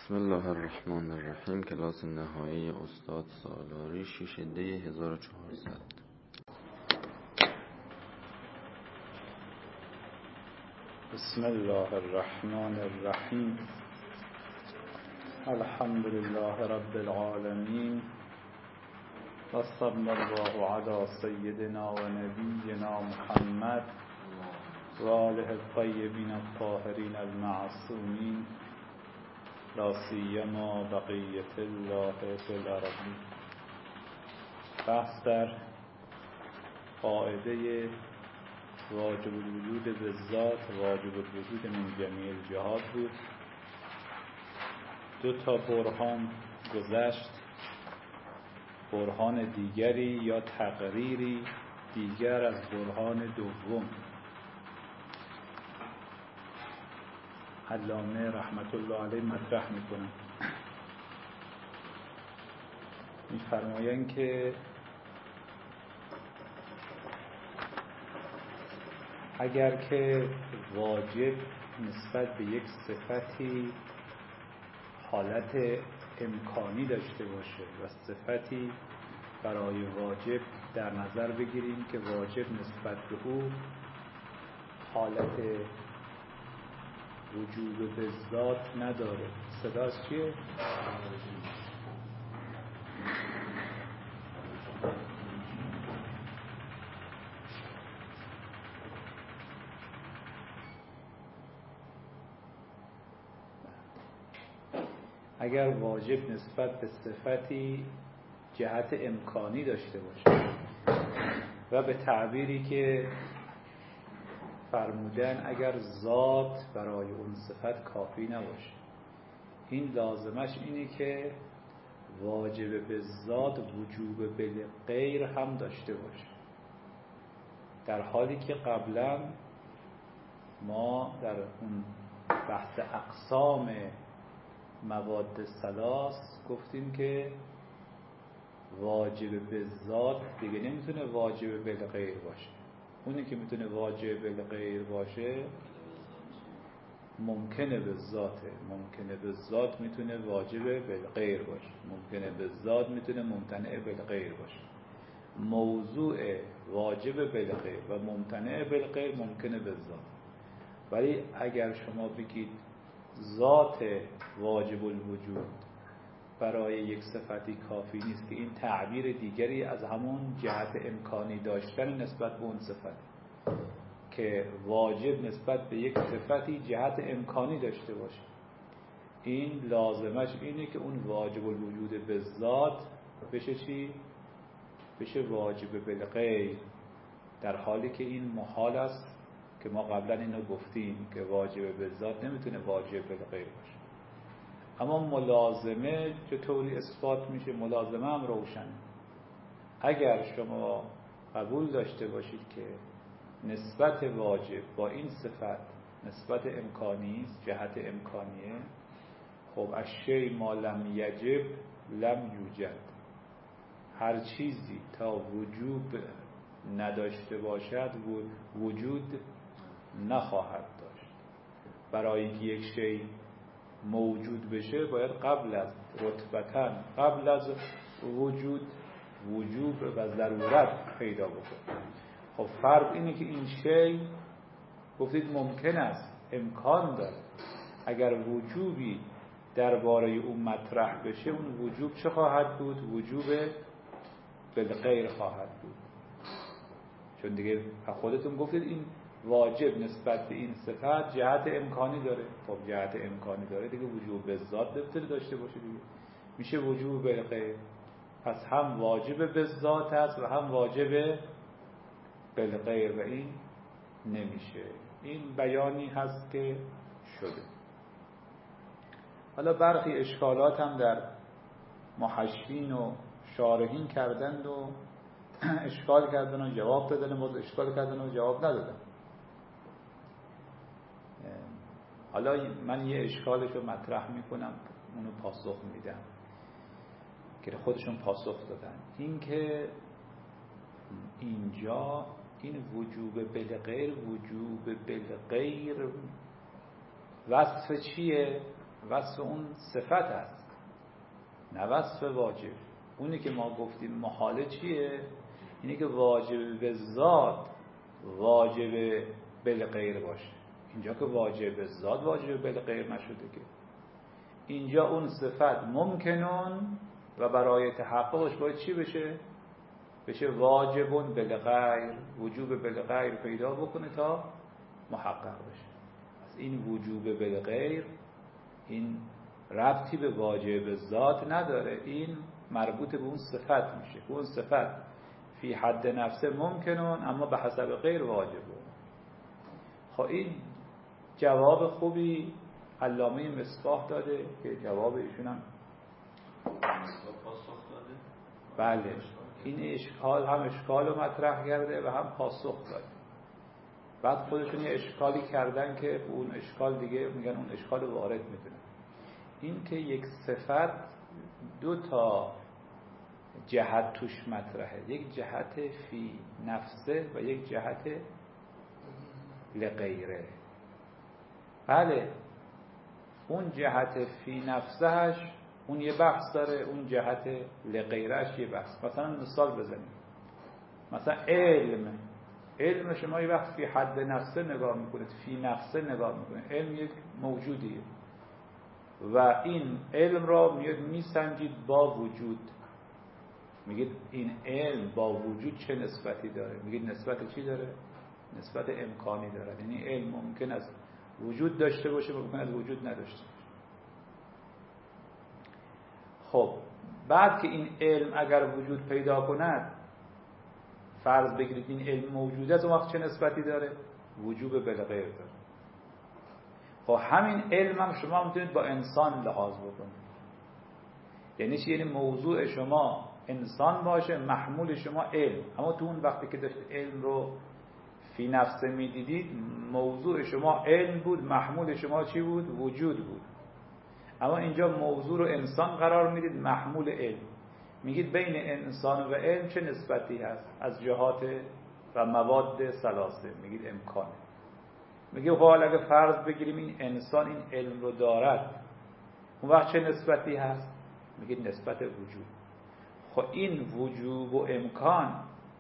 بسم الله الرحمن الرحیم. کلاس نهایی استاد سالاری 6 دی 1400. بسم الله الرحمن الرحیم. الحمد لله رب العالمین و صلی الله علی سیدنا و نبینا محمد و آله الطیبین الطاهرین المعصومین، لا سیما بقیت الله فی الارض. بحث در قاعده واجب الوجود بالذات، واجب الوجود من جمیع الجهات بود. 2 برهان گذشت، برهان دیگری یا تقریری دیگر از برهان دوم. علامه رحمت الله علیه مطرح میکنن، میفرمایند که اگر که واجب نسبت به یک صفتی حالت امکانی داشته باشه و صفتی برای واجب در نظر بگیریم که واجب نسبت به او حالت وجود به ذات نداره. صداش چیه؟ اگر واجب نسبت به صفتی جهت امکانی داشته باشه و به تعبیری که فرمودن اگر ذات برای اون صفت کافی نباشه، این لازمش اینه که واجب به ذات وجوب به غیر هم داشته باشه، در حالی که قبلا ما در اون بحث اقسام مواد ثلاث گفتیم که واجب به ذات دیگه نمیتونه واجب به غیر باشه. اونی که میتونه واجب به غیر باشه ممکنه به ذاته. ممکنه به ذات میتونه واجب به غیر باشه، ممکنه به ذات میتونه ممتنع به غیر باشه. موضوع واجب به غیر و ممتنع به غیر ممکنه به ذات. ولی اگر شما بگید ذات واجب الوجود برای یک صفتی کافی نیست، که این تعبیر دیگری از همون جهت امکانی داشتن نسبت به اون صفت، که واجب نسبت به یک صفتی جهت امکانی داشته باشه، این لازمش اینه که اون واجب الوجود به ذات بشه چی؟ بشه واجب بالغیر، در حالی که این محال است که ما قبلا اینو گفتیم که واجب به ذات نمیتونه واجب بالغیر باشه. اما ملازمه چطوری اثبات میشه؟ ملازمه هم روشنه. اگر شما قبول داشته باشید که نسبت واجب با این صفت نسبت امکانی است، جهت امکانیه، خب الشیء ما لم یجب لم یوجد. هر چیزی تا وجوب نداشته باشد وجود نخواهد داشت. برای اینکه یک شیء موجود بشه باید قبل از رتبتاً، قبل از وجوب و ضرورت پیدا بکنه. خب فرق اینه که این شیء گفتید ممکن است، امکان داره. اگر وجوبی درباره اون مطرح بشه، اون وجوب چه خواهد بود؟ وجوب بالغیر خواهد بود. چون دیگه خودتون گفتید این واجب نسبت به این صفت جهت امکانی داره. خب جهت امکانی داره دیگه، وجوب به ذات نمیتونه داشته باشه دیگه، میشه وجوب بالغیر. پس هم واجب به ذات است و هم واجب بالغیر و این نمیشه. این بیانی هست که شده. حالا برخی اشکالات هم در محشین و شارحین کردند و اشکال کردن و جواب دادن، باز اشکال کردن و جواب ندادن. حالا من یه اشکالش رو مطرح میکنم، اونو پاسخ میدم که خودشون پاسخ دادن. این که اینجا این وجوب بالغیر، وجوب بالغیر وصف چیه؟ وصف اون صفت است، نه وصف واجب. اونی که ما گفتیم محاله چیه؟ اینی که واجب به ذات واجب بالغیر باشه. اینجا که واجب به ذات واجب بالغیر نشده که، اینجا اون صفت ممکنون و برای تحققش باید چی بشه؟ بشه واجبون بالغیر، وجوب بالغیر پیدا بکنه تا محقق بشه. از این وجوب بالغیر این ربطی به واجب ذات نداره، این مربوط به اون صفت میشه. اون صفت فی حد نفسه ممکنون اما به حسب غیر واجبون. خب این جواب خوبی علامه مصباح داده که جواب ایشون هم بله، این اشکال هم اشکال رو مطرح کرده و هم پاسخ داده. بعد خودشون یه اشکالی کردن که اون اشکال دیگه میگن اون اشکال وارد میدونن. این که یک صفت دو تا جهت توش مطرحه، یک جهت فی نفسه و یک جهت لغیره. بله، اون جهت فی نفسهش اون یه بحث داره، اون جهت لغیرهش یه بحث. مثلا مثال بزنیم، مثلا علم شما یه وقت فی حد نفسه نگاه میکنید، فی نفسه نگاه میکنید، علم یک موجودیه و این علم را میاد میسنجید با وجود، میگید این علم با وجود چه نسبتی داره؟ میگید نسبت چی داره؟ نسبت امکانی داره. یعنی علم ممکن است وجود داشته باشه، ممکن است وجود نداشته باشه. خب بعد که این علم اگر وجود پیدا کند، فرض بگیرید این علم موجوده است، اون وقت چه نسبتی داره؟ وجوب بالغیر داره. خب همین علم هم شما میتونید با انسان لحاظ بکنید. یعنی چی؟ یعنی موضوع شما انسان باشه، محمول شما علم. اما تو اون وقتی که داشت علم رو فی نفسه میدیدید، موضوع شما علم بود، محمول شما چی بود؟ وجود بود. اما اینجا موضوع رو انسان قرار میدید، محمول علم. میگید بین انسان و علم چه نسبتی هست؟ از جهات و مواد ثلاثه میگید امکانه. میگه خب اگه فرض بگیریم این انسان این علم رو دارد، اون وقت چه نسبتی هست؟ میگید نسبت وجود. خب این وجوب و امکان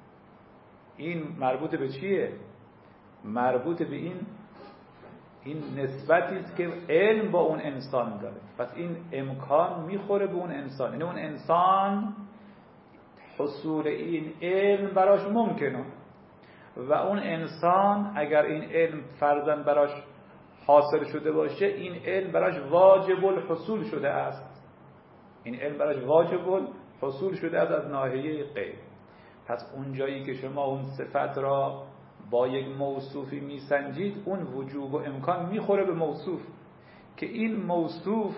این مربوط به چیه؟ مربوط به این نسبتی است که علم با اون انسان داره. پس این امکان میخوره به اون انسان، یعنی اون انسان حصول این علم براش ممکنه و اون انسان اگر این علم فرضاً براش حاصل شده باشه، این علم براش واجب الحصول شده است. این علم براش واجب الحصول شده است از ناحیه غیر. پس اون جایی که شما اون صفت را با یک موصوفی میسنجید، اون وجوب و امکان میخوره به موصوف که این موصوف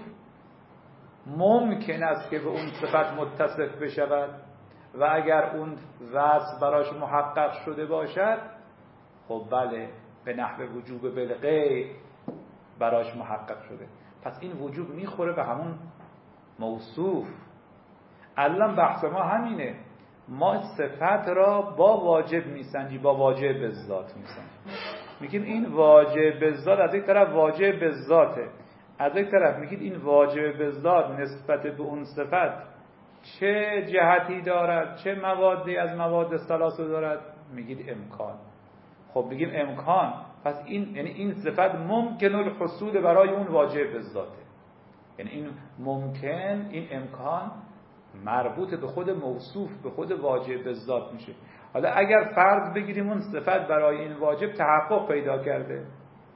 ممکن است که به اون صفت متصف بشود و اگر اون وصف براش محقق شده باشد، خب بله، به نحو وجوب بالغیر براش محقق شده. پس این وجوب میخوره به همون موصوف. الان بحث ما همینه، ما صفت را با واجب میسنجیم، با واجب به ذات میسنجیم. میگیم این واجب به ذات از یک طرف واجب به ذاته، از یک طرف میگید این واجب به ذات نسبت به اون صفت چه جهتی دارد، چه موادی از مواد ثلاثه دارد؟ میگید امکان. خب بگیم امکان، پس این یعنی این صفت ممکن الحصول برای اون واجب به ذاته. یعنی این ممکن، این امکان مربوط به خود موصوف، به خود واجب به ذات میشه. حالا اگر فرض بگیریم اون صفت برای این واجب تحقق پیدا کرده،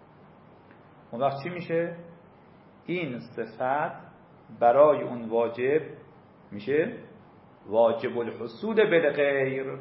اون وقت چی میشه؟ این صفت برای اون واجب میشه واجب الحصول بالغیر.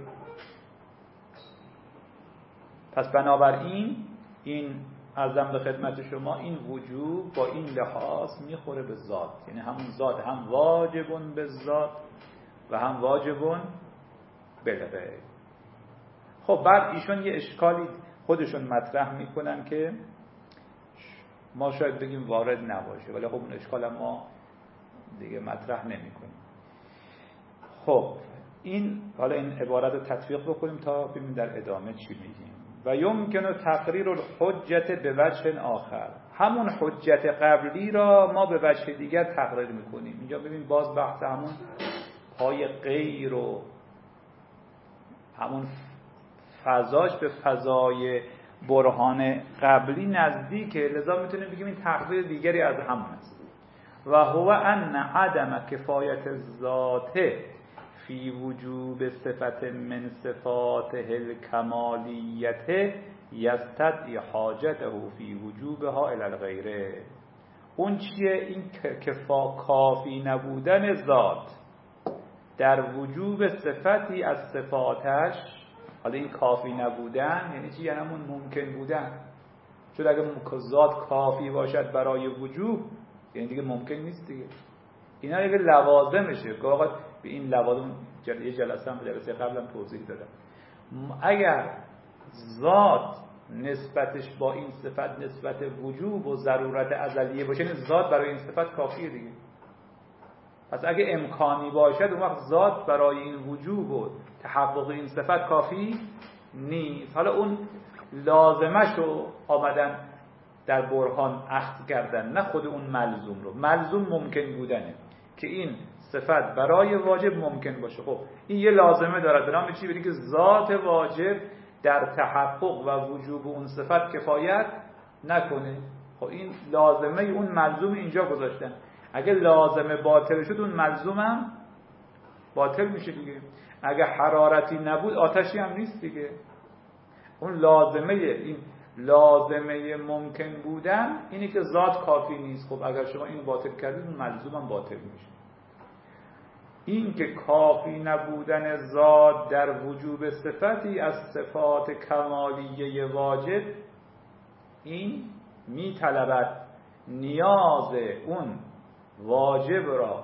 پس بنابراین این عرضم به خدمت شما، این وجوب با این لحاظ میخوره به ذات، یعنی همون ذات هم واجبون به ذات و هم واجبون بالغیر. خب بعد ایشون یه اشکالی خودشون مطرح میکنن که ما شاید بگیم وارد نباشه، ولی خب اون اشکال ما دیگه مطرح نمیکنیم. خب این حالا این عبارت رو تطبیق بکنیم تا ببینیم در ادامه چی میگیم. و یمکن تقریر الحجت به وجه آخر، همون حجت قبلی را ما به وجه دیگر تقریر میکنیم. اینجا ببین باز بحث همون پای غیر و همون فضاش به فضای برهان قبلی نزدیکه، لذا میتونیم بگیم این تقریر دیگری از همون است. و هو ان عدم کفایت الذات فی وجوب صفت من صفاته الکمالیت یستدعی حاجته فی وجوبها الی الغیره. اون چیه؟ این کافی نبودن ذات در وجوب صفتی از صفاتش. حالا این کافی نبودن یعنی چی؟ یعنی همون ممکن بودن. چون اگه ذات کافی باشد برای وجوب یعنی دیگه ممکن نیست دیگه. اینا دیگه لوازمشه. گاهی به این لوازم یه جلسه قبلم توضیح دادم. اگر ذات نسبتش با این صفت نسبت وجوب و ضرورت ازلیه باشه، یعنی ذات برای این صفت کافیه دیگه. پس اگه امکانی باشد اون وقت ذات برای این وجوب و تحقق این صفت کافی نیست. حالا اون لازمش رو آمدن در برهان اخذ کردن، نه خود اون ملزوم رو. ملزوم ممکن بودنه که این صفت برای واجب ممکن باشه. خب این یه لازمه داره به نام چی؟ بگیم که ذات واجب در تحقق و وجوب اون صفت کفایت نکنه. خب این لازمه اون ملزوم اینجا گذاشتن. اگه لازمه باطل شد اون ملزومم باطل میشه دیگه. اگه حرارتی نبود آتشی هم نیست دیگه. اون لازمه، این لازمه ممکن بودن اینی که ذات کافی نیست. خب اگر شما اینو باطل کردید اون ملزومم باطل میشه. این که کافی نبودن ذات در وجوب صفتی از صفات کمالیه واجب، این میطلبد نیاز اون واجب را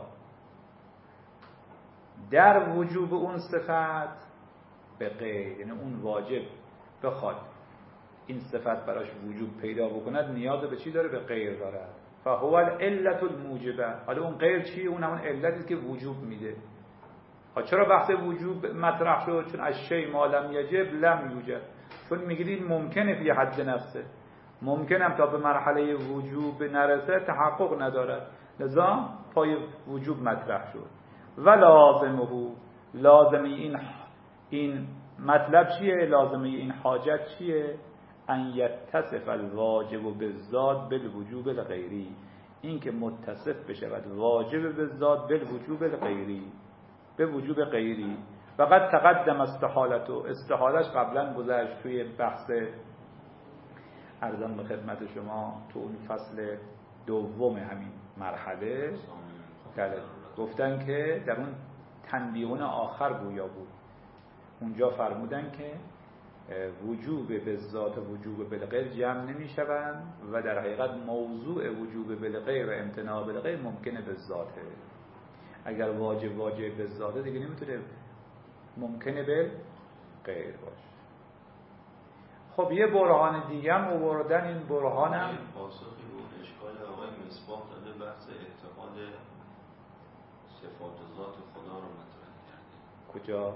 در وجوب اون صفت به غیر، یعنی اون واجب بخواد این صفت براش وجوب پیدا بکند نیاز به چی داره؟ به غیر داره. فهو العلة الموجبه. حالا اون غیر چیه؟ اون همون علتی که وجوب میده. چرا بحث وجوب مطرح شد؟ چون از شی ما لم یجب لم یوجد. چون میگید ممکنه فی حد نفسه، ممکنم تا به مرحله وجوب نرسه تحقق ندارد، لذا پای وجوب مطرح شد. و لازمه، لازمی این مطلب چیه؟ لازمی این حاجت چیه؟ ان یتصف الواجب بالذات بالوجوب الغیری، این که متصف بشود واجب بالذات بالوجوب الغیری، به وجوب غیری. و قد تقدم استحالش قبلا گذشت توی بحث ارزم به خدمت شما تو اون فصل دوم همین مرحله گفتن که در اون تنبیهون آخر گویا بود، اونجا فرمودن که وجوب بالذات و وجوب بالغیر جمع نمی شوند و در حقیقت موضوع وجوب بالغیر و امتناع بالغیر ممکنه بالذاته. اگر واجب بالذاته دیگه نمیتونه ممکنه بالغیر باشه. خب یه برهان دیگه هم آوردن. این برهان هم پاسخی بود اشکال آقای مصباح داده، بحث اتحاد صفات ذات خدا رو مطرح کرده. کجا؟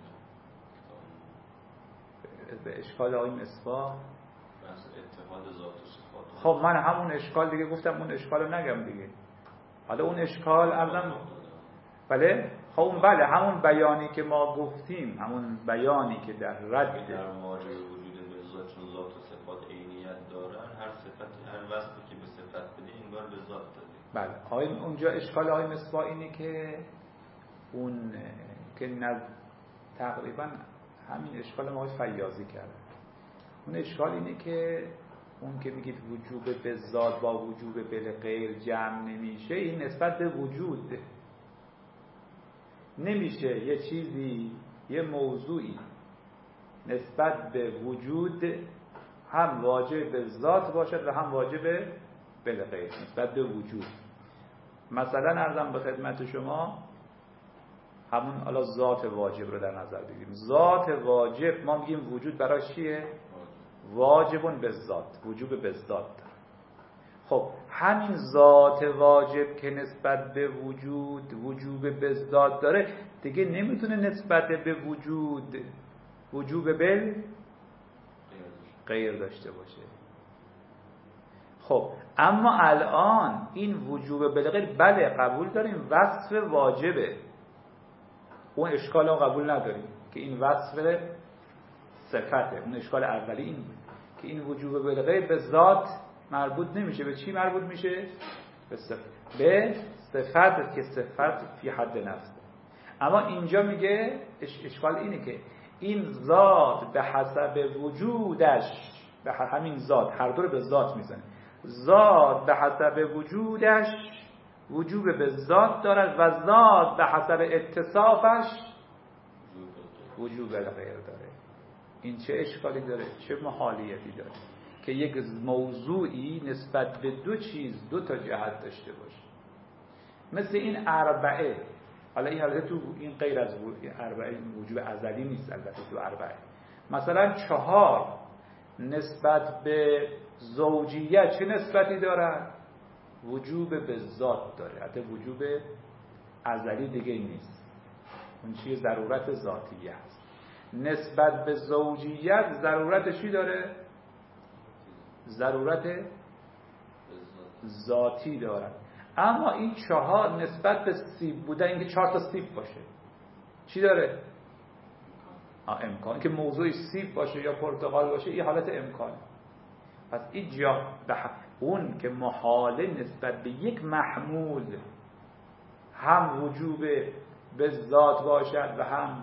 به اشکال آقای مصباح بحث اتحاد ذات و صفات. خب من همون اشکال دیگه گفتم، اون اشکال رو نگم دیگه. حالا اون اشکال ارزم بله؟ خب اون بله همون بیانی که ما گفتیم، همون بیانی که در رد در واجب وجود بالذات، چون ذات و صفات عینیت دارن، هر صفتی هر وصفی که به صفت بده این بار به ذات داده. بله اونجا اشکال آقای مصباح اینه که اون که تقریبا همین اشکال ما فیاضی کرد. اون اشکال اینه که اون که میگید وجوب به ذات با وجوب بالغیر جمع نمیشه، این نسبت به وجود نمیشه. یه چیزی، یه موضوعی نسبت به وجود هم واجب به ذات باشد و هم واجب بالغیر نسبت به وجود. مثلا عرضم به خدمت شما همون حالا ذات واجب رو در نظر بگیریم. ذات واجب ما میگیم وجود برای چیه؟ واجبون به ذات، وجوب به ذات داره. خب همین ذات واجب که نسبت به وجود وجوب به ذات داره دیگه نمیتونه نسبت به وجود وجوب بل غیر داشته باشه. خب اما الان این وجوب بالغیر بله قبول داریم، وصف واجبه، اون اشکال رو قبول نداریم که این وصف صفته. اون اشکال اولی این بود که این وجوب بالغیر به ذات مربوط نمیشه. به چی مربوط میشه؟ به صفت که صفت فی حد نفسه. اما اینجا میگه اشکال اینه که این ذات به حسب وجودش، به همین ذات، هر دو رو به ذات میزنه، ذات به حسب وجودش وجوب به ذات دارد و ذات به حسب اتصافش وجوب غیر داره. این چه اشکالی داره؟ چه محالیتی داره که یک موضوعی نسبت به دو چیز دو تا جهت داشته باشه؟ مثل این اربعه. حالا این البته تو این غیر از اربعه وجوب ازلی نیست، البته تو اربعه مثلا 4 نسبت به زوجیت چه نسبتی دارد؟ وجوب به ذات داره، حتی وجوب ازلی دیگه نیست، اون چیز ضرورت ذاتیه هست. نسبت به زوجیت ضرورت چی داره؟ ضرورت ذاتی دارد. اما این 4 نسبت به سیب بودن، اینکه 4 تا سیب باشه چی داره؟ امکان که موضوعی سیب باشه یا پرتقال باشه، این حالت امکانه. پس این جا اون که محاله نسبت به یک محمول هم وجوب به ذات باشد و هم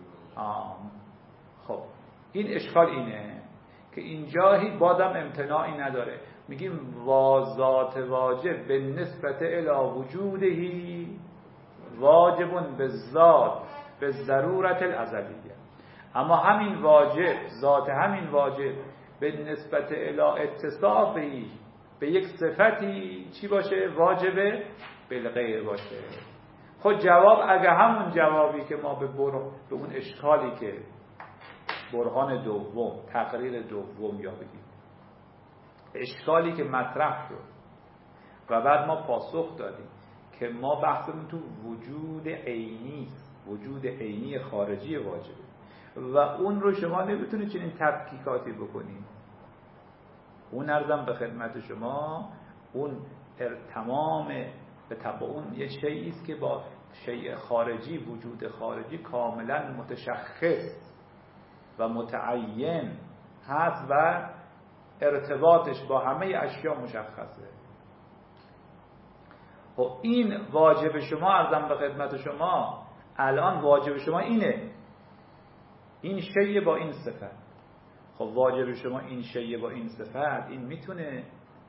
خب این اشکال اینه که اینجا هیچ بازم امتناعی نداره. میگیم ذات واجب به نسبت الی وجودهی واجب به ذات به ضرورت الازلیه. اما همین واجب، ذات همین واجب به نسبت الی اتصافی به یک صفتی چی باشه؟ واجبه بالغیر باشه. خب جواب اگه همون جوابی که ما به اون اشکالی که برهان دوم، تقریر دوم یا بگیم اشکالی که مطرح شد و بعد ما پاسخ دادیم که ما بحثمون تو وجود عینی، وجود عینی خارجی واجبه و اون رو شما نمیتونید چنین تفکیکاتی بکنید. اون عرضم به خدمت شما اون تمام به طبع اون یه شیئی است که با شیء خارجی، وجود خارجی کاملا متشخص و متعین هست و ارتباطش با همه اشیا مشخصه. خب این واجب شما، عرضم به خدمت شما الان واجب شما اینه، این شیء با این صفت. خب واجب شما این شیء با این صفت، این میتونه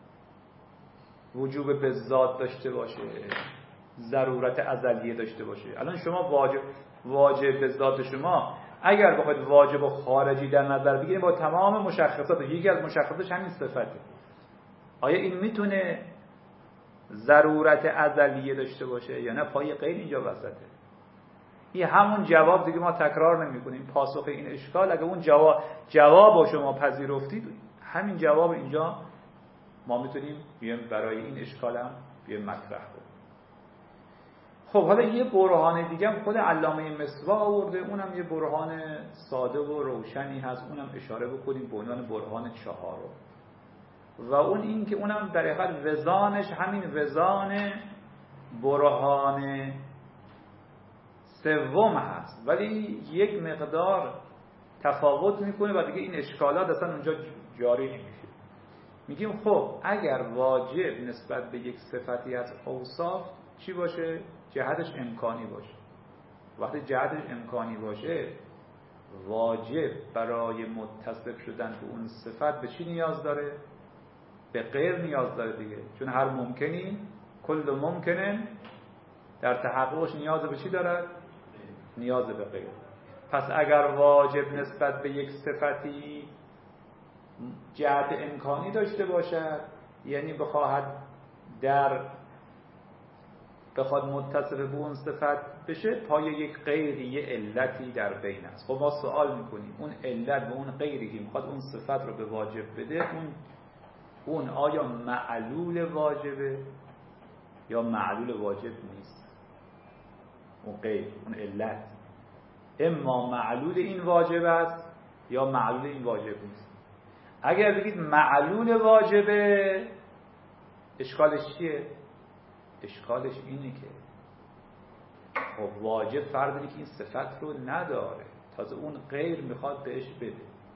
وجوب به ذات داشته باشه، ضرورت ازلیه داشته باشه. الان شما واجب به ذات شما اگر بخواید واجب و خارجی در نظر بگیرید با تمام مشخصات، یکی از مشخصاتش همین صفته، آیا این میتونه ضرورت ازلیه داشته باشه یا نه؟ پای غیر اینجا وسطه. این همون جواب دیگه ما تکرار نمی کنیم. پاسخ این اشکال اگه اون جواب شما پذیرفتید، همین جواب اینجا ما میتونیم بیایم برای این اشکال هم بیایم مطرح کنیم. خب حالا یه برهان دیگه هم خود علامه مصباح آورده، اونم یه برهان ساده و روشنی هست، اونم اشاره بکنیم به عنوان برهان 4 و اون این که اونم در حقیقت وزانش همین وزان برهان سوم هست، ولی یک مقدار تفاوت میکنه و دیگه این اشکالات اصلا اونجا جاری نمیشه. میگیم خب اگر واجب نسبت به یک صفتی از اوصاف چی باشه؟ جهتش امکانی باشه. وقتی جهتش امکانی باشه، واجب برای متصف شدن به اون صفت به چی نیاز داره؟ به غیر نیاز داره دیگه، چون هر ممکنی کل ممکنه در تحققش نیاز به چی دارد؟ نیاز به غیر. پس اگر واجب نسبت به یک صفتی جهت امکانی داشته باشد، یعنی بخواد متصف به اون صفت بشه، پای یک غیری یه علتی در بین است. خب ما سوال میکنیم اون علت و اون غیری که میخواد اون صفت رو به واجب بده، اون آیا معلول واجبه یا معلول واجب نیست؟ اون غیر، اون علت اما معلول این واجب است یا معلول این واجب نیست. اگر بگید معلول واجبه، اشکالش چیه؟ اشکالش اینه که خب واجب فردی که این صفت رو نداره، تازه اون غیر میخواد بهش بده.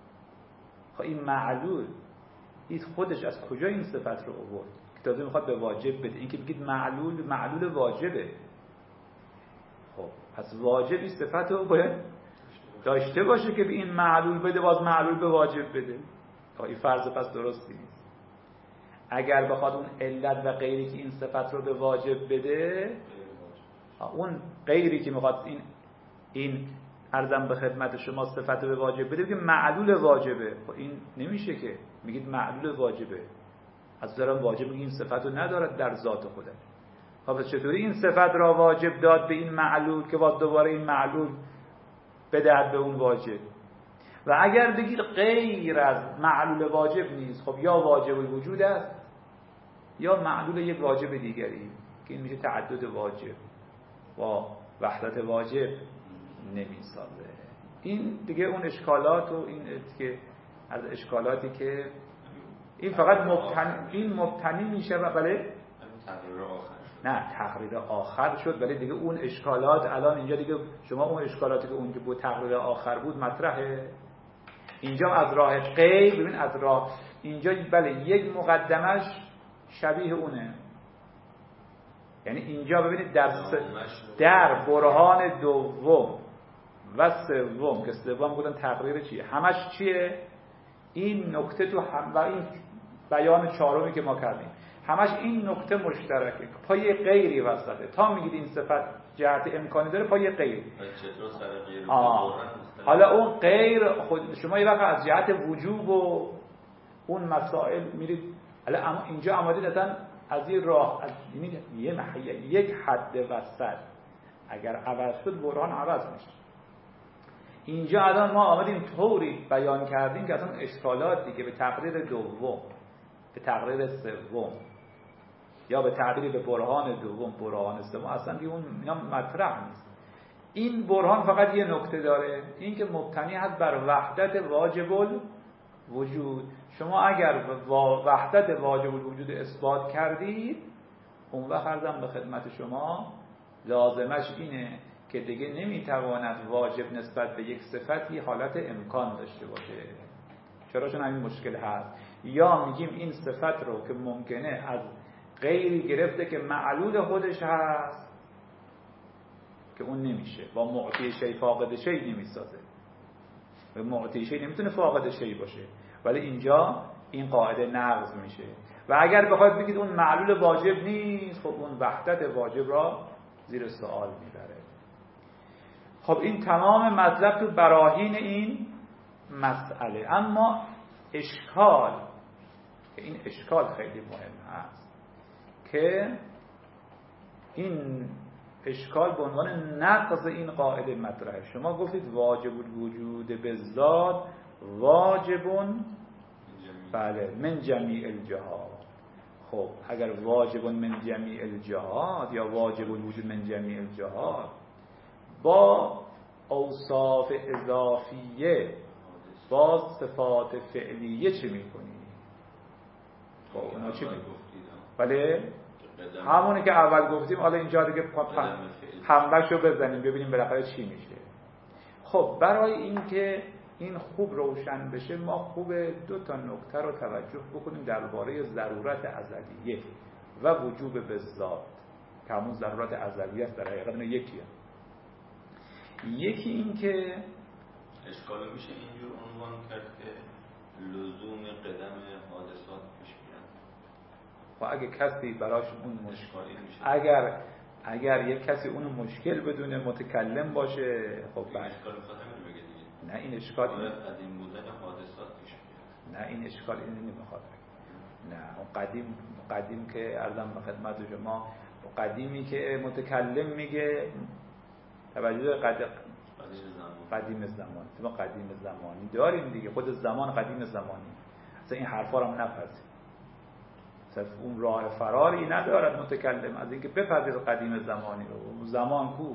خب این معلول این خودش از کجا این صفت رو آورد که تازه میخواد به واجب بده؟ این که بگید معلول واجبه، خب پس واجب این صفت رو باید داشته باشه که به این معلول بده، باز معلول به واجب بده. این فرض پس درستی نیست. اگر بخواد اون علت و غیری که این صفت رو به واجب بده، اون غیری که میخواد این عرضم به خدمت شما صفت رو به واجب بده، بگه معلول واجبه. خب این نمیشه که میگید معلول واجبه، از دارم واجب میگه این صفت رو ندارد در ذات خودش. خب چطوری این صفت را واجب داد به این معلول که باز دوباره این معلول بدهد به اون واجب؟ و اگر بگید غیر از معلول واجب نیست، خب یا واجب الوجود است یا معلول یک واجب دیگری که این میشه تعدد واجب با وحدت واجب نمیسازه. این دیگه اون اشکالات و این که از اشکالاتی که این فقط مبتنی میشه و بله نه تقریر آخر شد، ولی دیگه اون اشکالات الان اینجا دیگه شما اون اشکالاتی که اونجا بود تقریر آخر بود مطرحه. اینجا از راه غیب ببین، از راه اینجا بله یک مقدمش شبیه اونه، یعنی اینجا ببینید در برهان دوم و سوم که سوم بودن تقریر چیه؟ همش چیه؟ این نکته تو هم و این بیان چهارمی که ما کردیم همش این نکته مشترکه، پای غیری وسطه. تا میگید این صفت جهت امکانی داره، پای غیر. چطور سر غیر حالا اون غیر خود شما یه وقت از جهت وجوب و اون مسائل میرید، حالا اینجا آمدید اصلا از یه راه از یه محیط یک حد وسط اگر عوض شد برهان عوض میشه. اینجا الان ما آمدیم طوری بیان کردیم که اصلا اشکالاتی که به تقریر دوم، به تقریر سوم یا به تعبیر به برهان دوم، برهان سوم اصلا دیگه اون اینا مطرح نیست. این برهان فقط یه نکته داره، این که مبتنی هست بر وحدت واجب الوجود. شما اگر وحدت واجب الوجود اثبات کردید، اون وقت عرضم به خدمت شما لازمش اینه که دیگه نمیتواند واجب نسبت به یک صفتی حالت امکان داشته باشه. چرا؟ چون همین مشکل هست. یا میگیم این صفت رو که ممکنه از غیری گرفته که معلول خودش هست که اون نمیشه، با معطی شی فاقد شی نمیسازه. و معطی شی نمیتونه فاقد شی باشه، ولی اینجا این قاعده نقض میشه. و اگر بخواید بگید اون معلول واجب نیست، خب اون وحدت واجب را زیر سوال میبره. خب این تمام مطلب تو براهین این مسئله. اما اشکال، این اشکال خیلی مهم هست که این اشکال به عنوان نقض این قاعده مطرحه. شما گفتید واجب الوجود به ذات واجبون بله من جمیع الجهات. خب اگر واجبون من جمیع الجهات یا واجب الوجود من جمیع الجهات با اوصاف اضافیه با صفات فعلیه چه میکنی؟ خب اونا چی میکنی؟ بله همونی که اول گفتیم. حالا اینجا دیگه پنبه‌شو بزنیم ببینیم بالاخره چی میشه. خب برای اینکه این خوب روشن بشه ما خوبه دو تا نکته رو توجه بکنیم درباره ضرورت ازلیه و وجوب به ذات که همون ضرورت ازلیه است. در حقیقت یکیه. یکی این که اشکال میشه اینجور عنوان کرد که لزوم قدم حادثات پیش میاد. خب اگه کسی براش اون اشکالی میشه، اگر یک کسی اونو مشکل بدونه متکلم باشه، خب این اشکال میخواد همین بگه دیگه. نه این اشکال قدیم بودن حادثات پیش میاد. نه این اشکال اینو نمیخواد. نه اون قدیم که عرضم به خدمت شما قدیمی که متکلم میگه توجه قدیم زمان. ما قدیم زمانی داریم دیگه، خود زمان قدیم زمانی. اصلا این حرفا رو هم نپذیر. اصلا اون راه فراری ندارد متکلم از اینکه بپذیر قدیم زمانی رو. زمان کو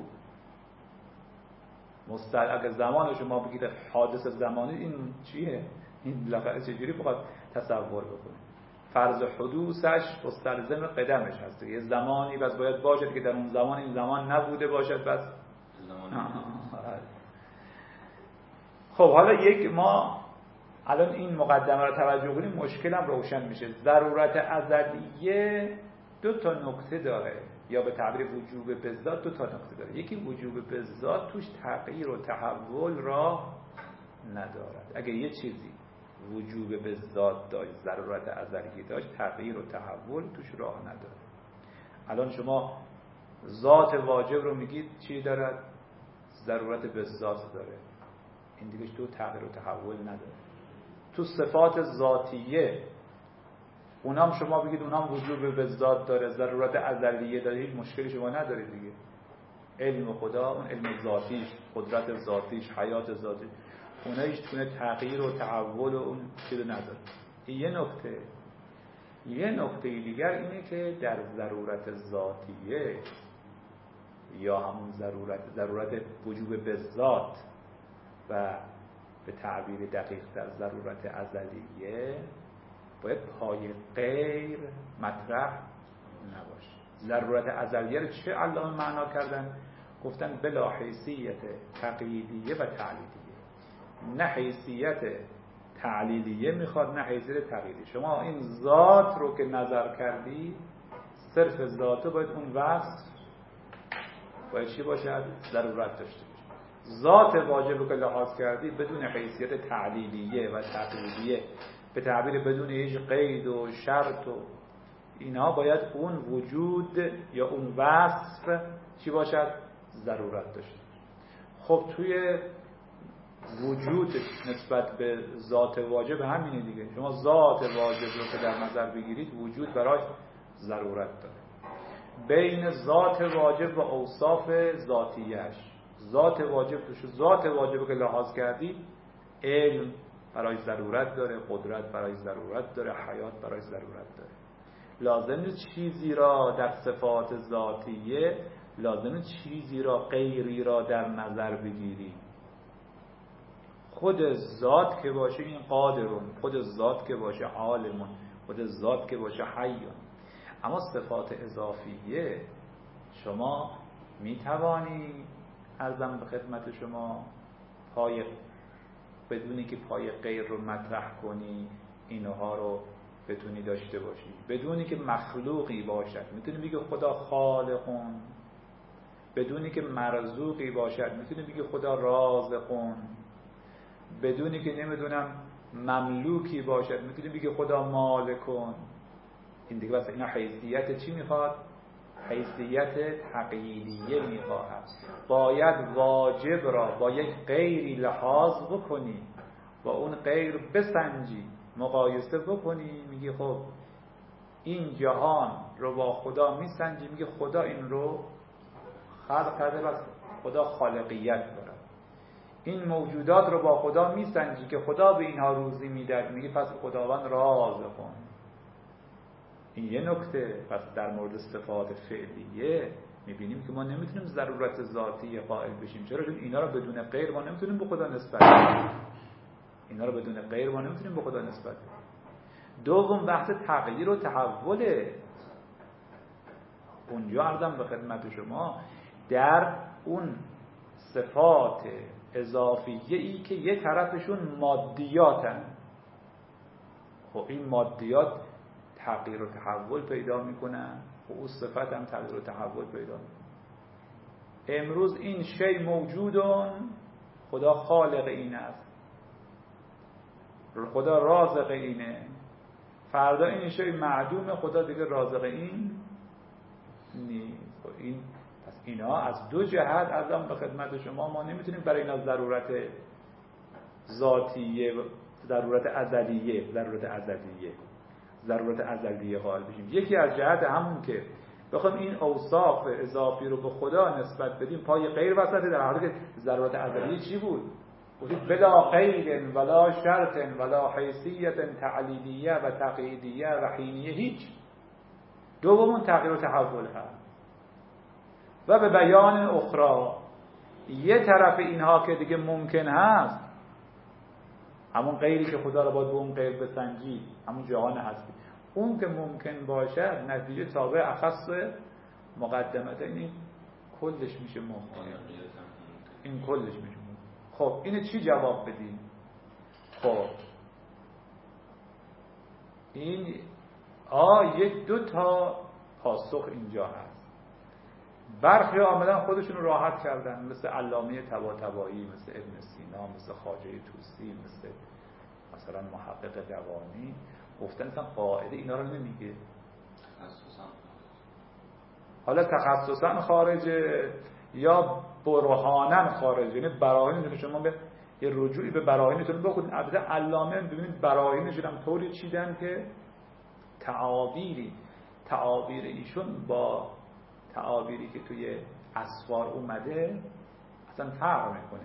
اگه زمان شما بگید حادث زمانی این چیه؟ این لغت چجوری بخواد تصور بکنه؟ فرض حدوثش مستلزم قدمش هست. یه زمانی بس باید باشه که در اون زمان این زمان نبوده باشد بس خب حالا ما الان این مقدمه رو توجه کنیم مشکلم روشن میشه. ضرورت ازلیه دو تا نکته داره، یا به تعبیر وجوب بذات دو تا نکته داره. یکی وجوب بذات توش تغییر و تحول راه ندارد. اگه یه چیزی وجوب بذات داشت، ضرورت ازلیه داشت، تغییر و تحول توش راه نداره. الان شما ذات واجب رو میگید چی دارد؟ ضرورت بذات داره. این دیگه تو تغییر و تحول نداره. تو صفات ذاتیه اونام شما بگید اونام وجوب بذات داره، ضرورت ازلیه داره، هیچ مشکلی شما نداره دیگه. علم خدا، اون علم ذاتیش، قدرت ذاتیش، حیات ذاتیش، اونها هیچ گونه تغییر و تحول و اون چیزی نداره. این یه نکته دیگر اینه که در ضرورت ذاتیه یا همون ضرورت وجوب بذات و به تعبیر دقیق در ضرورت ازلیه باید پای غیر مطرح نباشه. ضرورت ازلیه رو چه علامه معنا کردن؟ گفتن بلا حیثیت تقییدیه و تعلیلیه. نه حیثیت تعلیلیه میخواد نه حیثیت تقییدیه. شما این ذات رو که نظر کردی، صرف ذاته باید اون وصف باید چی باشد؟ ضرورت داشته باشه. ذات واجب رو که لحاظ کردی بدون حیثیت تعلیلیه و تقییدیه، به تعبیر بدون هیچ قید و شرط و اینها، باید اون وجود یا اون وصف چی باشد؟ ضرورت داشته. خب توی وجود نسبت به ذات واجب همینه دیگه. شما ذات واجب رو که در نظر بگیرید وجود براش ضرورت داره. بین ذات واجب و اوصاف ذاتیش، ذات واجب که لحاظ کردید، علم برای ضرورت داره، قدرت برای ضرورت داره، حیات برای ضرورت داره. لازم چیزی را در صفات ذاتیه، لازم چیزی را غیری را در نظر بگیری. خود ذات که باشه این قادرون، خود ذات که باشه عالمون، خود ذات که باشه حیون. اما صفات اضافیه شما میتوانی عرضم به خدمت شما بدونی که پای غیر رو مطرح کنی، اینها رو بتونی داشته باشی، بدونی که مخلوقی باشد میتونی بگی خدا خالقون، بدونی که مرزوقی باشد میتونی بگی خدا رازقون، بدونی که نمیدونم مملوکی باشد میتونی بگی خدا مالکون. این دیگه واسه اینا حیثیت چی میخواد؟ حیثیت تقییدیه میخواهد. باید واجب را با یک غیری لحاظ بکنی، با اون غیر بسنجی، مقایسه بکنی، میگی خب این جهان رو با خدا میسنجی، میگی خدا این رو خلق کرده و خدا خالقیت داره. این موجودات رو با خدا میسنجی که خدا به اینها روزی میده، میگی پس خداوند رازقون. این یه نکته. پس در مورد صفات فعلیه میبینیم که ما نمیتونیم ضرورت ذاتی قائل بشیم. چرا؟ چون اینا رو بدون غیر ما نمیتونیم به خدا نسبت بدیم. دوم بحث تغییر و تحوله. اونجا عرضم به خدمت شما در اون صفات اضافیه ای که یه طرفشون مادیاتن، خب این مادیات تغییر و تحول پیدا میکنن و اون صفت هم تغییر و تحول پیدا میکنن. امروز این شی موجودون، خدا خالق این است، خدا رازق اینه. فردا این شی معدوم، خدا دیگه رازق این نیست. این پس اینا از دو جهت ازم به خدمت شما ما نمیتونیم برای اینا ضرورت ذاتیه، ضرورت ازلیه قائل بشیم. یکی از جهت همون که بخوام این اوصاف اضافی رو به خدا نسبت بدیم پای غیر وسطه، در حالی که ضرورت ازلیه چی بود؟ گفتید بلا غیر ولا شرط ولا حیثیت تعلیلیه و تقییدیه و حینیه، هیچ. دومون تغییر و تحول هست. و به بیان اخرى، یه طرف اینها که دیگه ممکن هست، همون غیری که خدا رو باید به اون غیر بسنجید، همون جهان هستی، اون که ممکن باشد نتیجه تابع اخص مقدمت، این کلش میشه ممکن، این کلش میشه ممکن. خب اینو چی جواب بدیم؟ خب این یک دو تا پاسخ اینجا هست. برخی آمدن خودشون راحت کردن، مثل علامه طباطبایی، مثل ابن سینا، مثل خواجه طوسی، مثلا محقق دوانی، گفتن اصلا قاعده اینا رو نمیگه، حالا تخصصا خارجه یا برهانن خارجه، یعنی براهین شما به یه رجوعی به براهینتون بکنید. البته علامه ببینید براهینشون هم طوری چیدن که تعابیر ایشون با تعابیری که توی اسفار اومده اصلا فرق میکنه.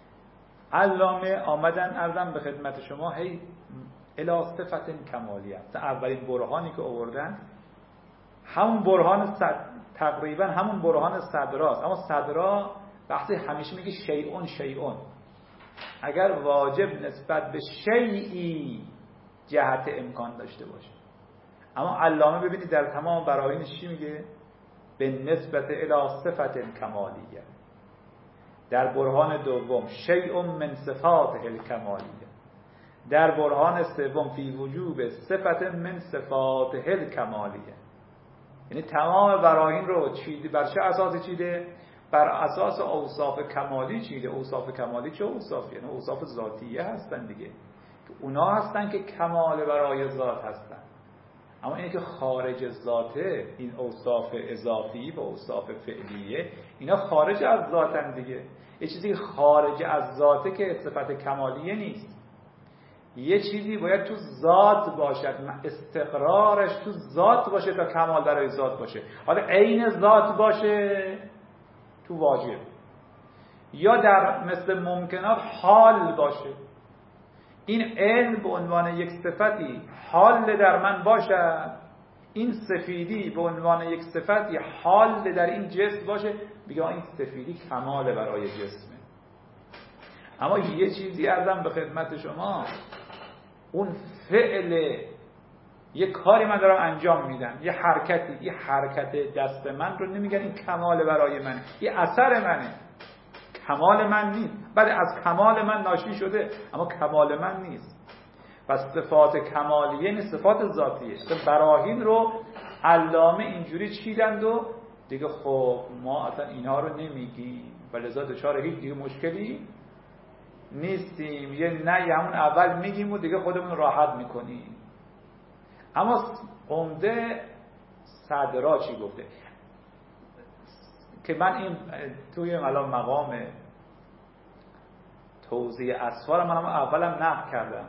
علامه آمدن ارزم به خدمت شما هی الی صفت کمالیه، اولین برهانی که آوردن همون برهان تقریبا همون برهان صدراست، اما صدرا بحث همیشه میگه شیئون، اگر واجب نسبت به شیئی جهت امکان داشته باشه. اما علامه ببینید در تمام براهینش چی میگه؟ به نسبت الی صفت کمالیه. در برهان دوم شیء من صفات الکمالیه. در برهان سوم فی وجوب صفت من صفات الکمالیه. یعنی تمام براهین رو چیده. بر چه اساس چیده؟ بر اساس اوصاف کمالی چیده. اوصاف کمالی چه اوصافی؟ یعنی اوصاف ذاتیه هستن دیگه، که اونا هستن که کمال برای ذات هستن. اما اینه که خارج ذاته، این اوصاف اضافی و اوصاف فعلیه، اینا خارج از ذاتن دیگه. یه چیزی خارج از ذاته که صفت کمالیه نیست. یه چیزی باید تو ذات باشد، استقرارش تو ذات باشه تا کمال برای ذات باشه. حالا عین ذات باشه تو واجب، یا در مثل ممکنات حال باشه. این علم به عنوان یک صفتی حال در من باشد، این سفیدی به عنوان یک صفتی حال در این جسم باشه، بگه این سفیدی کمال برای جسمه. اما یه چیزی ارزم به خدمت شما، اون فعل یه کاری من دارم انجام میدم، یه حرکتی، یه حرکت دست من رو نمیگن این کمال برای منه، یه اثر منه، کمال من نیست. بله از کمال من ناشی شده اما کمال من نیست. پس صفات کمالیه یعنی صفات ذاتیه. براهین رو علامه اینجوری چیدند و دیگه خب ما اصلا اینا رو نمیگیم و لذا دچار هیچ دیگه مشکلی نیستیم، یه نه همون اول میگیم و دیگه خودمون راحت میکنیم. اما عمده صدرا چی گفته؟ که من این توی الان مقام توضیح اسفار منم اولم نقل کردم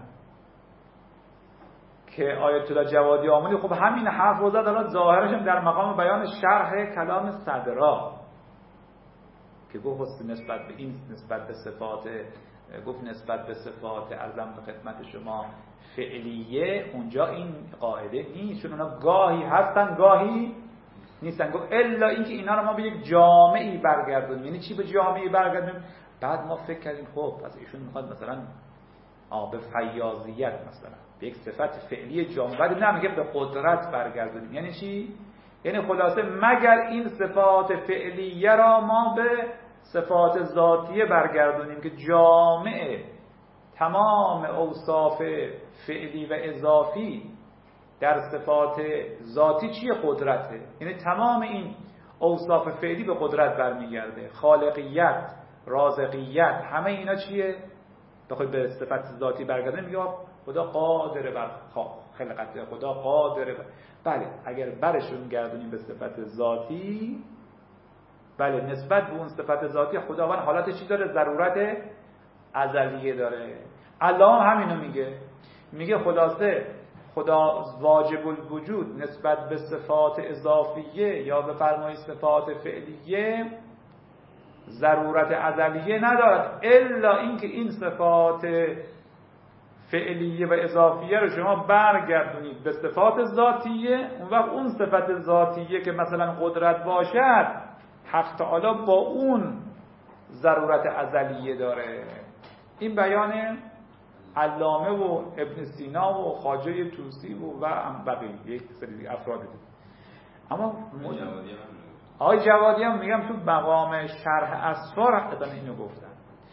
که آیت الله جوادی آملی خب همین حرف رو زد، الان ظاهرش هم در مقام بیان شرح کلام صدرا که گفت نسبت به این، نسبت به صفات، گفت نسبت به صفات ارزم به خدمت شما فعلیه، اونجا این قاعده نیست، چون اونا گاهی هستن گاهی نیستن. گفت الا اینکه اینا رو ما به یک جامعی برگردونیم. یعنی چی به جامعی برگردونیم؟ بعد ما فکر کردیم خب پس ایشون میخواد مثلا به فیاضیت، مثلا به یک صفت فعلی جامعه، بعد نمیگه به قدرت برگردونیم. یعنی چی؟ یعنی خلاصه مگر این صفات فعلیه را ما به صفات ذاتیه برگردونیم که جامعه تمام اوصاف فعلی و اضافی در صفات ذاتی چیه؟ قدرته. یعنی تمام این اوصاف فعلی به قدرت برمیگرده، خالقیت، رازقیت، همه اینا چیه؟ بخوای به صفت ذاتی برگردن میگه خدا قادر بر خلقت، خدا قادر بله اگر برشون گردونیم به صفت ذاتی، بله نسبت به اون صفت ذاتی خداوند حالت چی داره؟ ضرورت ازلیه داره. الله همینو میگه خلاصه خدا واجب الوجود نسبت به صفات اضافیه یا به فرمای صفات فعلیه ضرورت ازلیه ندارد، الا اینکه این صفات فعلیه و اضافیه رو شما برگردونید به صفات ذاتیه، اون وقت اون صفت ذاتیه که مثلا قدرت باشد حق تعالی با اون ضرورت ازلیه داره. این بیان علامه و ابن سینا و خواجه طوسی و بقیه یک سری افراد دیگه. اما آقای جوادی هم میگم تو مقام شرح اسفار حقیقتا اینو گفتن،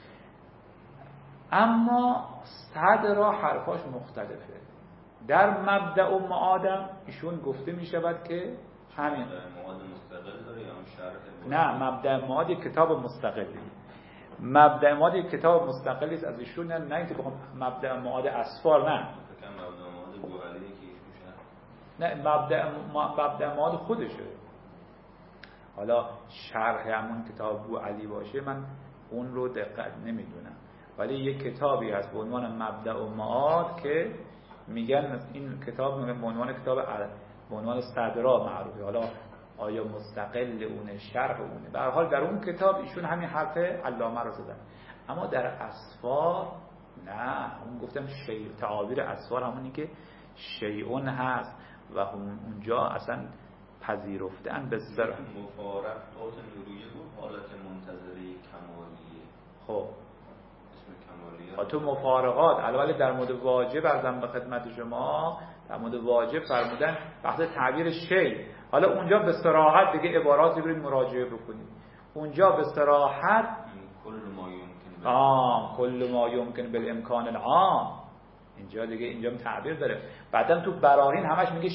اما صدر حرفاش مختلفه. در مبدأ و معادم ایشون گفته میشود که همین معاد مستقل داره یا شرح؟ نه، مبدأ معاد یک کتاب مستقلی. مبدأ معاد یک کتاب مستقلی است از ایشون، نه اینکه بخوام مبدأ معاد اسفار، نه فکر کنم مبدأ معاد بوعلی که ایشون نه مبدأ معاد خودشه. حالا شرح همون کتاب بوعلی باشه من اون رو دقت نمیدونم، ولی یک کتابی هست به عنوان مبدأ و معاد که میگن این کتاب به عنوان کتاب به عنوان صدرا معروفه. حالا آیا مستقل اونه، شرح اونه، به هر حال در اون کتاب ایشون همین حرف علامه رو زدن. اما در اسفار نه، اون گفتم تعابیر اسفار همونی که شیعون هست و اونجا اصلا پذیرفتن به ذره مفارقات نوریه بود حالت منتظری کمالیه. خب اسم کمالیه تو مفارقات البته در مورد واجب ارزم به خدمت شما، در مورد واجب فرمودن بحث تعبیر شی. حالا اونجا به صراحت دیگه عباراتی برید مراجعه بکنید، اونجا به صراحت کل ما یمکن بالامکان العام، اینجا دیگه اینجا تعبیر داره. بعدم تو براهین همش میگه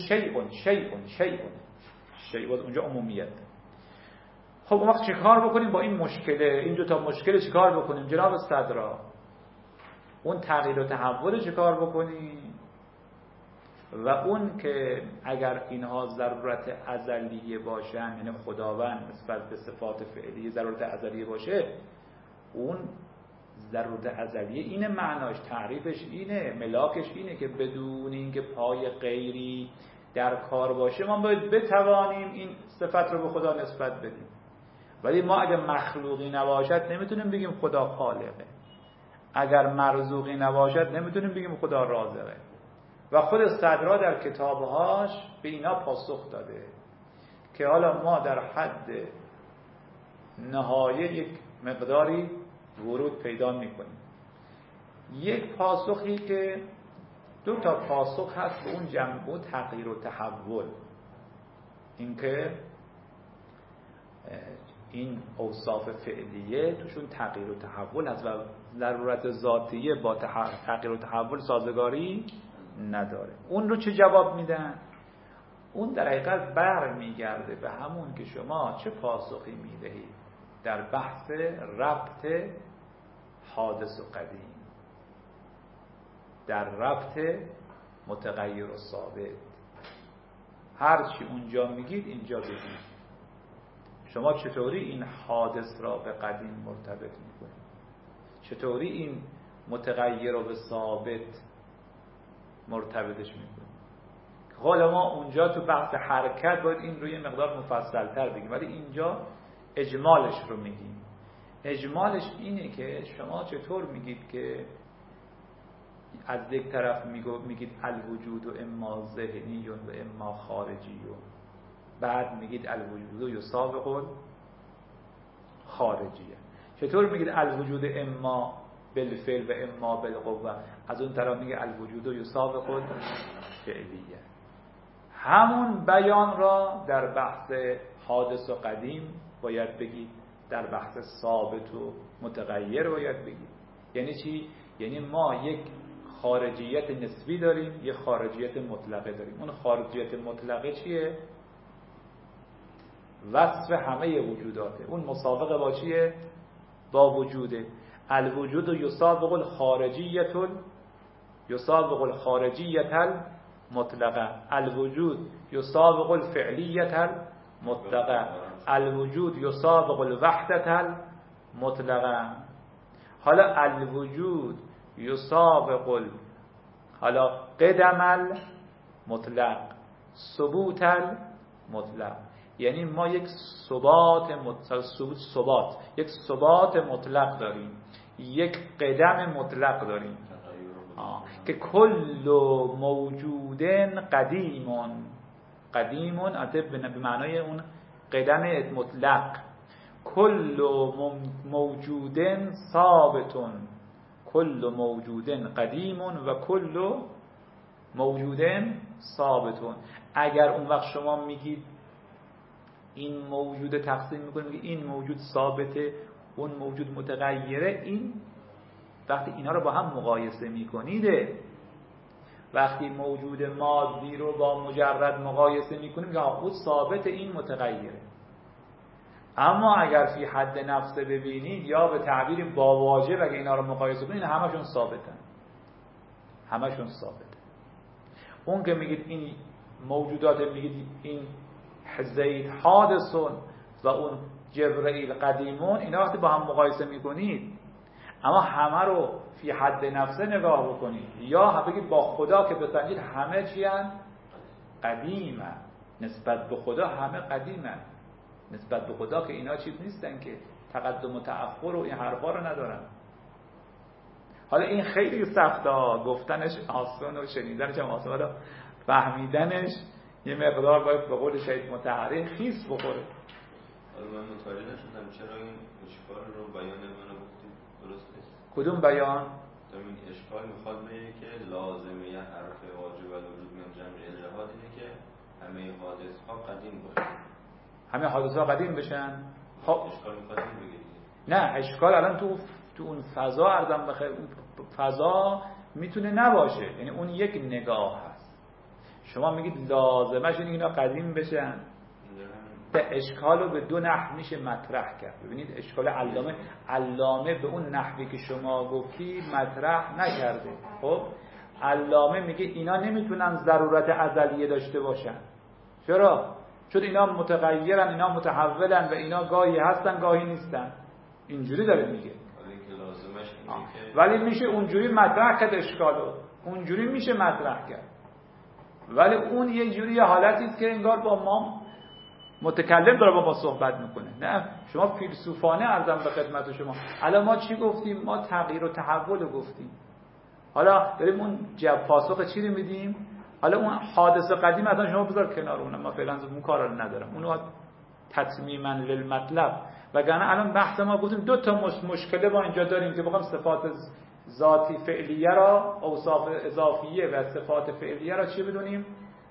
شیء اونجا عمومیت. خب اون وقت چیکار بکنیم با این مشکله؟ این دو تا مشکل چیکار بکنیم جناب صدرا؟ اون تغییر و تحول چیکار بکنیم؟ و اون که اگر اینها ضرورت ازلیه باشن، یعنی خداوند نسبت به صفات فعلی ضرورت ازلیه باشه، اون ضرورت ازلیه اینه، معناش تعریفش اینه، ملاکش اینه که بدون اینکه پای غیری در کار باشه ما باید بتوانیم این صفت رو به خدا نسبت بدیم. ولی ما اگر مخلوقی نباشد نمیتونیم بگیم خدا خالقه، اگر مرزوقی نباشد نمیتونیم بگیم خدا رازقه. و خود صدرا در کتابهاش به اینا پاسخ داده که حالا ما در حد نهایه یک مقداری ورود پیدا میکنیم. یک پاسخی که دو تا پاسخ هست به اون جنبه تغییر و تحول، اینکه این اوصاف فعلیه توشون تغییر و تحول هست و ضرورت ذاتیه با تغییر و تحول سازگاری نداره. اون رو چه جواب میدن؟ اون در حقیقت برمیگرده به همون که شما چه پاسخی میدهید در بحث ربط حادث و قدیم، در ربط متغیر و ثابت. هرچی اونجا میگید اینجا بگید. شما چطوری این حادث را به قدیم مرتبط میکنید؟ چطوری این متغیر رو به ثابت مرتبطش میکنید؟ حالا ما اونجا تو بحث حرکت باید این رو یه مقدار مفصل‌تر بگیم، ولی اینجا اجمالش رو میگیم. اجمالش اینه که شما چطور میگید که از یک طرف میگید الوجود و اما ذهنی و اما خارجی، و بعد میگید الوجود یسابق خارجیه. چطور میگید الوجود اما بالفعل و اما بالقوه، از اون طرف میگه الوجود یسابق فعلیه. همون بیان را در بحث حادث و قدیم باید بگید، در بحث ثابت و متغیر باید بگید. یعنی چی؟ یعنی ما یک خارجیت نسبی داریم، یک خارجیت مطلقه داریم. اون خارجیت مطلقه چیه؟ وصف همه وجوداته. اون مسابقه با چیه؟ با وجوده. الوجود یسابق الخارجیت المطلقه، الوجود یسابق الفعلیت المطلقه، الوجود یسابق الوحدت المطلقه. حالا الوجود یسابق حالا قدم المطلق، ثبوت المطلق. یعنی ما یک ثبات مطلق داریم، یک قدم مطلق داریم که کل موجود قدیمون البته به معنای اون قدم مطلق. کل موجود ثابتون، کل موجود قدیم و کل موجود ثابتون. اگر اون وقت شما میگید این موجود تقسیم میکنید، میگید این موجود ثابته اون موجود متغیره، این وقتی اینا رو با هم مقایسه میکنید، وقتی موجود مادی رو با مجرد مقایسه میکنیم یا اون ثابت این متغیره. اما اگر فی حد نفسه ببینید یا به تعبیر با واجب اگه اینا رو مقایسه کنید همشون ثابتن، همشون ثابته. اون که میگید این موجودات، میگید این زید حادثون و اون جبرئیل قدیمون، اینا وقتی با هم مقایسه میکنید اما همه رو فی حد نفسه نگاه بکنید یا بگید با خدا که بسنجید همه چی هن؟ قدیمن. نسبت به خدا همه قدیمن، نسبت به خدا که اینا چیز نیستن که تقدم و تأخر و این حرفا رو ندارن. حالا این خیلی سخته، گفتنش آسان و شنیدنش هم آسان، حالا فهمیدنش یه مقدار باید به قول شهید مطهری خیس بخوره. حالا من متوجه نشدم چرا این اشکال رو بیان منو گفتید درست نیست. کدوم بیان؟ این اشکال میخواد بگه که لازمه یه حرف واجب الوجود من جمع الجهاد اینه که همه حادث ها قدیم باشن. همه حادث ها قدیم بشن؟ خب اشکال میخواد این بگه. نه، اشکال الان تو اون فضا ارزم بخیر، اون فضا میتونه نباشه، یعنی اون یک نگاه هست. شما میگید لازمش اینه اینا قدیم بشن، به اشکال رو به دو نحو میشه مطرح کرد. ببینید اشکال علامه به اون نحوی که شما گفتی مطرح نکرده. خب علامه میگه اینا نمیتونن ضرورت ازلیه داشته باشن. چرا؟ چون اینا متغیرن، اینا متحولن و اینا گاهی هستن گاهی نیستن. اینجوری داره میگه. ولی میشه اونجوری مطرح کرد اشکالو، اونجوری میشه مطرح کرد. ولی اون یه جوری حالتی است که انگار با ما متکلم داره با ما صحبت میکنه. نه، شما فیلسوفانه ارزم به خدمت شما. الان ما چی گفتیم؟ ما تغییر و تحول رو گفتیم. حالا داریم اون پاسخ چی رو میدیم؟ حالا اون حادثه قدیم اصلا شما بذار کنار، اون ما فعلا اون کارا رو ندارم، اونو تتمیما للمطلب. وگرنه الان بحث ما گفتیم دو تا مشکله با اینجا داریم که بخوام صفات ذاتی فعلیه را، اوصاف اضافیه و صفات فعلیه را چی بدونیم؟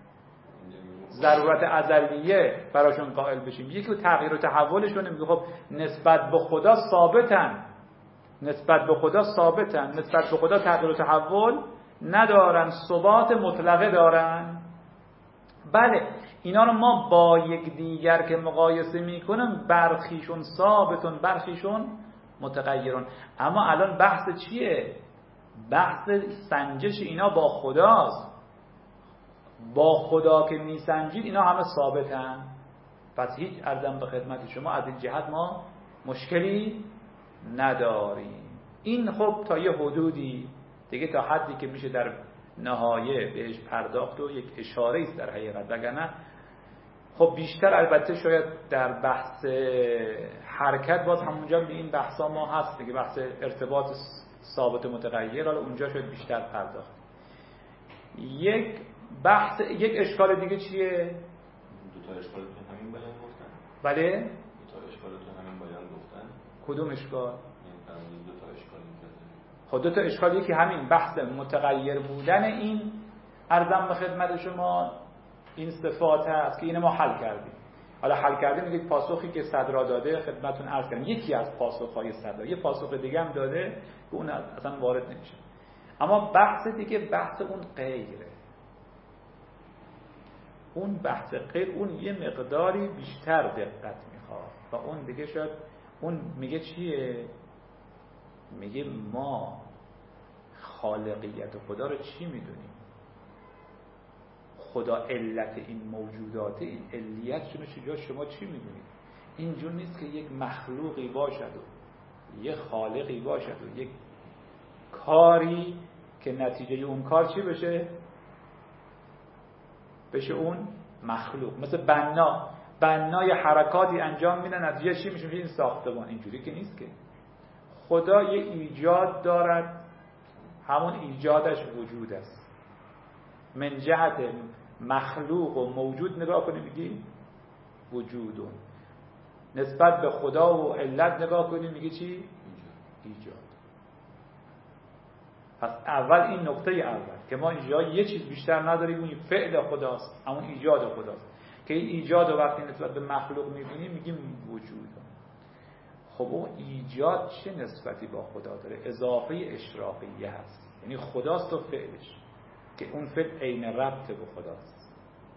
ضرورت ازلیه براشون قائل بشیم. یکی تغییر و تحولشون میگه خب نسبت به خدا ثابتن، نسبت به خدا ثابتن، نسبت به خدا تغییر و تحول ندارن، ثبات مطلقه دارن. بله اینا رو ما با یک دیگر که مقایسه میکنیم برخیشون ثابتون برخیشون متغیرون. اما الان بحث چیه؟ بحث سنجش اینا با خداست. با خدا که میسنجید اینا همه ثابتن. پس هیچ ارزم به خدمت شما از این جهت ما مشکلی نداریم. این خب تا یه حدودی دیگه، تا حدی که میشه در نهایه بهش پرداخت و یک اشاره است در حقیقت. وگرنه خب بیشتر البته شاید در بحث حرکت باز همونجا به این بحثا ما هست دیگه، بحث ارتباط ثابت متغیر، حالا اونجا شاید بیشتر پرداخت. یک بحث، یک اشکال دیگه چیه؟ دو تا اشکالتون همین بیان گفتن؟ بله؟ دو تا اشکالتون همین بیان گفتن؟ کدوم اشکال؟ دو تا اشکال می‌کنه. خب دو تا اشکال، یکی همین بحث متغیر بودن این ارزم به خدمت شما این صفات هست که اینو ما حل کردیم. حالا حل کردیم یک پاسخی که صدرا داده خدمتتون عرض کردم، یکی از پاسخ‌های صدرا. یه پاسخ دیگه هم داده که اون اصلا وارد نمیشه. اما بحث دیگه بحث اون غیره. اون بحث غیر اون یه مقداری بیشتر دقت میخواد و اون دیگه شاید اون میگه چیه؟ میگه ما خالقیت خدا رو چی میدونیم؟ خدا علت این موجودات، این علیتشون رو شما چی میدونید؟ اینجور نیست که یک مخلوقی باشد و یک خالقی باشد و یک کاری که نتیجه اون کار چی بشه اون مخلوق. مثل بنای حرکاتی انجام میدن، نتیجه چی میشه؟ این ساختمان. اینجوری که نیست که. خدا یه ایجاد دارد، همون ایجادش وجود است. من جهت مخلوق و موجود نگاه کنیم میگی وجودون، نسبت به خدا و علت نگاه کنیم میگی چی؟ ایجاد. پس اول این نکته اول که ما اینجا یه چیز بیشتر نداریم، اون فعل خداست، همون ایجاد خداست که این ایجاد رو وقتی نسبت به مخلوق می‌بینیم میگیم وجود. خب اون ایجاد چه نسبتی با خدا داره؟ اضافه اشراقیه هست، یعنی خداست و فعلش که اون فعل عین ربط به خداست.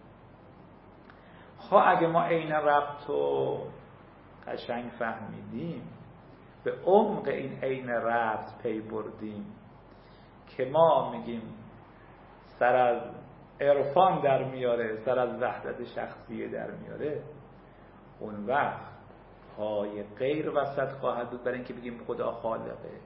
خب اگه ما عین ربط رو قشنگ فهمیدیم، به عمق این عین ربط پی بردیم که ما میگیم سر از عرفان در میاره، سر از وحدت شخصیه در میاره، اون وقت پای غیر وسط خواهد بود برای اینکه بگیم خدا خالقه.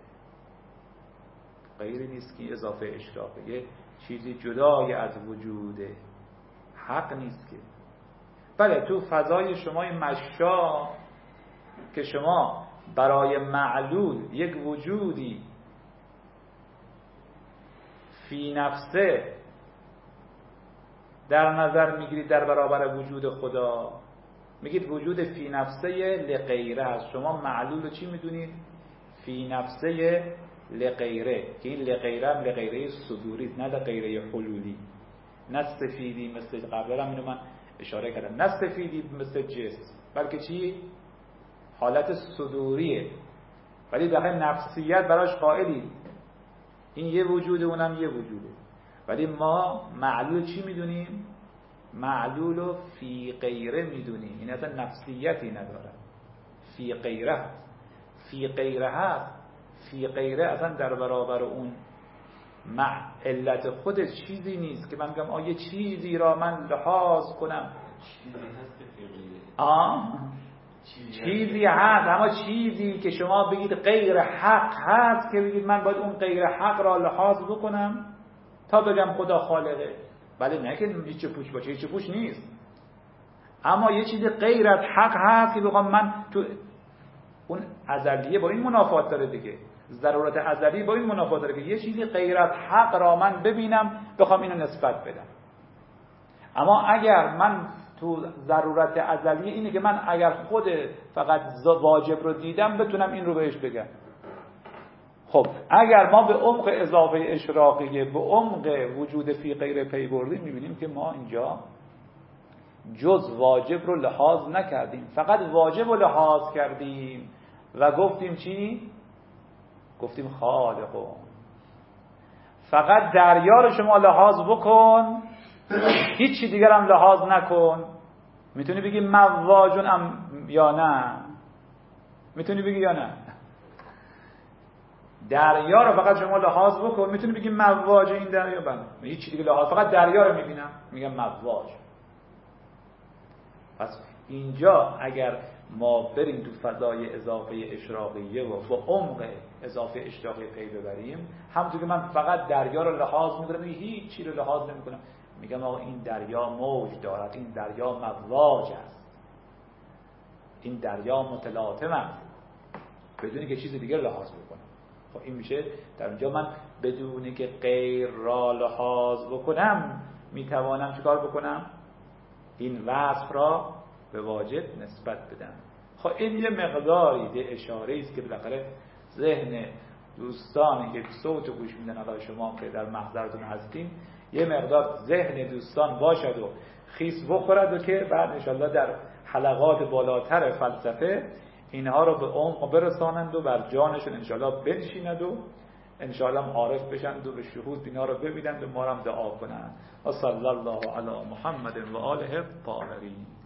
غیری نیست که اضافه اشراقه، یه چیزی جدای از وجوده، حق نیست که. بله تو فضای شما مشا که شما برای معلول یک وجودی فی نفسه در نظر میگیرید در برابر وجود خدا، میگید وجود فی نفسه لغیره است. شما معلول رو چی میدونید؟ فی نفسه لغیره، که این لغیره هم لغیره صدوری نه لغیره حلولی. نه سفیدی مثل قبلا هم اینو من اشاره کردم، نه سفیدی مثل جسم، بلکه چی؟ حالت صدوریه، ولی دقیقا نفسیت براش قائلی، این یه وجوده اونم یه وجوده. ولی ما معلول چی میدونیم؟ معلول رو فی غیره میدونیم، این اصلا نفسیتی نداره، فی غیره هست. فی غیره هست، فی غیره اصلا در برابر اون علت خودش چیزی نیست که من بگم یه چیزی را من لحاظ کنم. چیزی هست که فی غیره چیزی هست، اما چیزی که شما بگید غیر حق هست که بگید من باید اون غیر حق را لحاظ بکنم تا بگم خدا خالقه. بله نه که هیچ پوچ باشه، هیچ پوچ نیست، اما یه چیز غیر از حق هست که بخوام من تو اون ازلیه با این منافات داره دیگه، ضرورت ازلی با این منافات داره که یه چیزی غیر از حق را من ببینم بخوام اینو نسبت بدم. اما اگر من تو ضرورت ازلی اینه که من اگر خود فقط واجب رو دیدم بتونم این رو بهش بگم. خب اگر ما به عمق اضافه اشراقیه، به عمق وجود فی غیر پی بردیم، میبینیم که ما اینجا جز واجب رو لحاظ نکردیم، فقط واجب رو لحاظ کردیم و گفتیم چی؟ گفتیم خالقون. فقط دریا رو شما لحاظ بکن، هیچی دیگر هم لحاظ نکن. میتونی بگی مواجون یا نه؟ میتونی بگی یا نه؟ دریا رو فقط شما لحاظ بکن، میتونی بگی مواج این دریا، بند هیچی دیگه لحاظ، فقط دریا رو میبینم میگم مواج. پس اینجا اگر ما بریم تو فضای اضافه اشراقیه و با عمق اضافه اشراقیه پی ببریم، همونطور که من فقط دریا رو لحاظ میکنم، هیچ چی رو لحاظ نمیکنم، میگم آقا این دریا موج دارد، این دریا مواج است، این دریا متلاطم است، بدونی که چیز دیگه لحاظ بکنم. خب این میشه در اونجا من بدونی که غیر را لحاظ بکنم میتوانم چیکار بکنم؟ این وصف را به واجب نسبت بدم. خب این یه مقداری یه اشاره است که بالاخره ذهن دوستانی که صوت گوش میدن علاوه شما که در محضرتون هستیم، یه مقدار ذهن دوستان باشد و خیس بخورد و که بعد انشالله در حلقات بالاتر فلسفه اینها رو به عمق برسانند و بر جانشون انشالله بنشیند و انشالله عارف بشند و به شهود اینا رو ببینند و ما رو هم دعا کنند. و صلی الله علی محمد و آله الطاهرین.